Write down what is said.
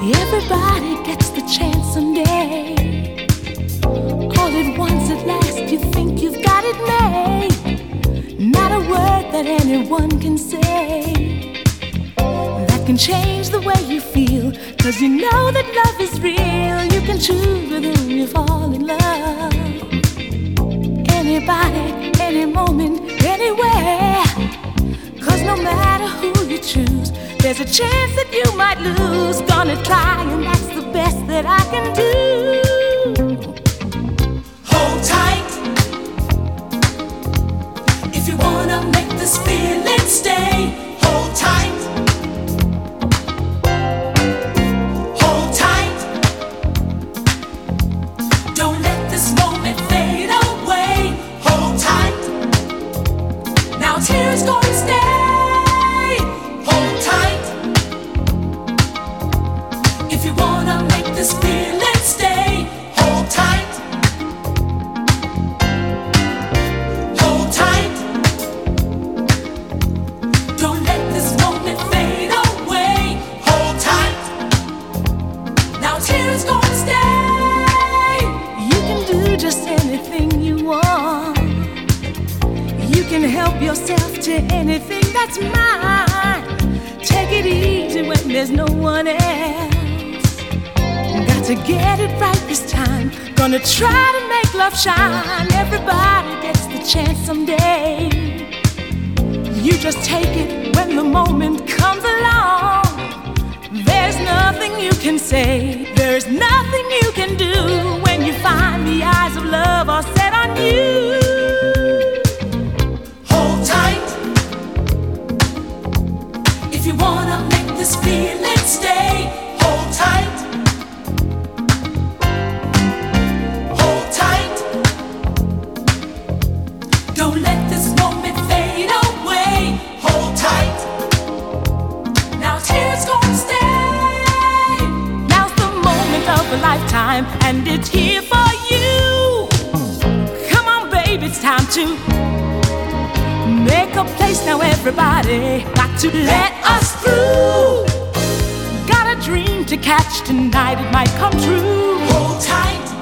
Everybody gets the chance someday. All at once at last you think you've got it made. Not a word that anyone can say that can change the way you feel. 'Cause you know that love is real. You can choose with whom you fall in love. Anybody, any moment, anywhere. 'Cause no matter who you choose, there's a chance that you might lose. Gonna try, and that's the best that I can do. Hold tight if you wanna make this feeling stay. Hold tight. Hold tight. Don't let this moment fade away. Hold tight. Now tears gonna stay. Hold tight. If you wanna make this feeling stay, hold tight. Hold tight. Don't let this moment fade away. Hold tight. Now tears gonna stay. You can do just anything you want. You can help yourself to anything that's mine. Take it easy when there's no one else. Got to get it right this time. Gonna try to make love shine. Everybody gets the chance someday. You just take it when the moment comes along. There's nothing you can say. There's nothing you can do when you find the eyes of love are set on you. Hold tight. If you wanna make this feeling stay, hold tight. Hold tight. Don't let this moment fade away. Hold tight. Now tears gonna stay. Now's the moment of a lifetime, and it's here for you. Come on, baby, it's time to make a place now, everybody. Got to let us through. Got a dream to catch tonight, it might come true. Hold tight.